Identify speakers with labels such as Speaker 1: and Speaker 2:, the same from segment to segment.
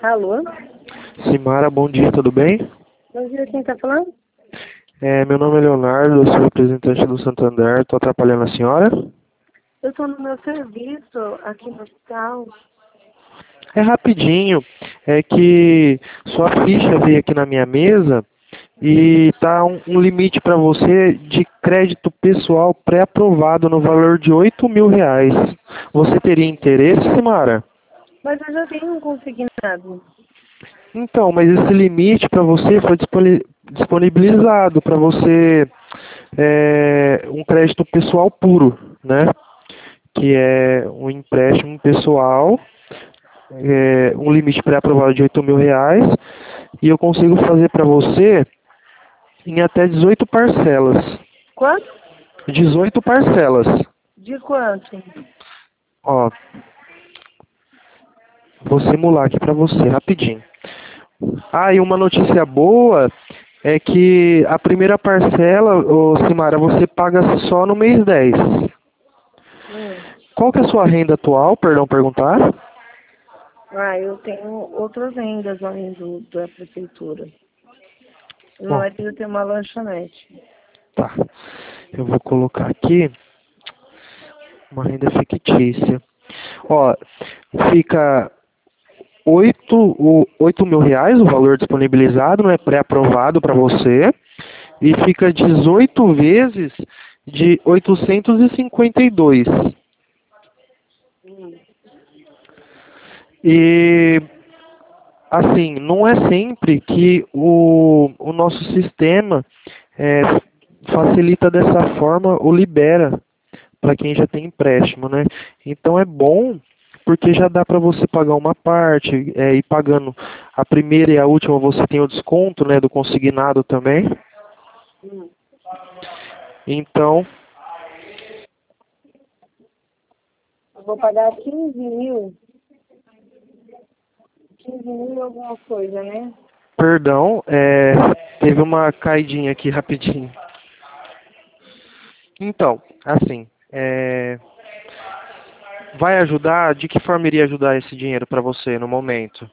Speaker 1: Alô?
Speaker 2: Simara, bom dia, tudo bem?
Speaker 1: Bom dia, quem tá falando?
Speaker 2: Meu nome é Leonardo, eu sou representante do Santander, estou atrapalhando a senhora?
Speaker 1: Eu tô no meu serviço aqui no hospital.
Speaker 2: É rapidinho, é que sua ficha veio aqui na minha mesa e tá um limite para você de crédito pessoal pré-aprovado no valor de R$ 8.000. Você teria interesse, Simara?
Speaker 1: Mas eu já tenho um consignado.
Speaker 2: Então, mas esse limite para você foi disponibilizado para você um crédito pessoal puro, né? Que é um empréstimo pessoal, um limite pré-aprovado de R$ 8.000, e eu consigo fazer para você em até 18 parcelas.
Speaker 1: Quanto?
Speaker 2: 18 parcelas.
Speaker 1: De quanto?
Speaker 2: Ó, vou simular aqui para você, rapidinho. Ah, e uma notícia boa é que a primeira parcela, ô Simara, você paga só no mês 10.
Speaker 1: Hum.
Speaker 2: Qual que é a sua renda atual, perdão perguntar?
Speaker 1: Eu tenho outras rendas além da prefeitura. Meu
Speaker 2: Bom,
Speaker 1: marido tem uma lanchonete.
Speaker 2: tá. Eu vou colocar aqui uma renda fictícia. Ó, fica R$ 8.000 o valor disponibilizado, né, pré-aprovado para você, e fica 18 vezes de 852.
Speaker 1: Hum.
Speaker 2: E assim, não é sempre que o nosso sistema é, facilita dessa forma ou libera para quem já tem empréstimo, né? Então é bom porque já dá para você pagar uma parte, e pagando a primeira e a última você tem o desconto, né, do consignado também.
Speaker 1: Hum.
Speaker 2: Então,
Speaker 1: Eu vou pagar 15 mil. 15 mil e alguma coisa, né?
Speaker 2: perdão, teve uma caidinha aqui rapidinho. Então, assim, vai ajudar? De que forma iria ajudar esse dinheiro para você no momento?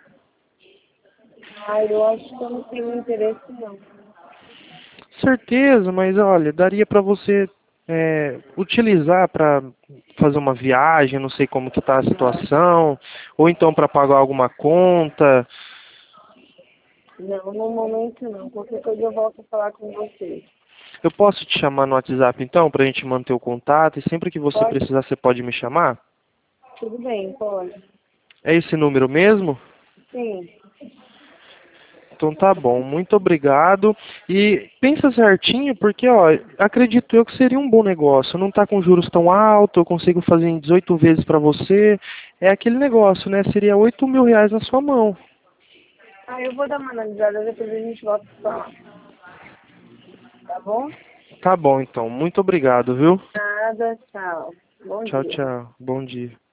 Speaker 1: Eu acho que eu não tenho interesse, não.
Speaker 2: Certeza, mas olha, daria para você utilizar para fazer uma viagem, não sei como que tá a situação, ou então para pagar alguma conta.
Speaker 1: Não, no momento não. Qualquer coisa eu volto a falar com você.
Speaker 2: Eu posso te chamar no WhatsApp então, para a gente manter o contato, e sempre que você
Speaker 1: Pode?
Speaker 2: precisar você pode me chamar?
Speaker 1: Tudo bem, pode.
Speaker 2: É esse número mesmo?
Speaker 1: Sim.
Speaker 2: Então tá bom, muito obrigado. E pensa certinho, porque ó, acredito eu que seria um bom negócio. Não tá com juros tão altos, eu consigo fazer em 18 vezes para você. É aquele negócio, né? Seria R$ 8.000 na sua mão.
Speaker 1: Eu vou dar uma analisada, depois a gente volta a falar. Tá bom?
Speaker 2: Tá bom então, muito obrigado, viu?
Speaker 1: Nada, tchau. Bom
Speaker 2: Tchau,
Speaker 1: dia.
Speaker 2: tchau. Bom dia.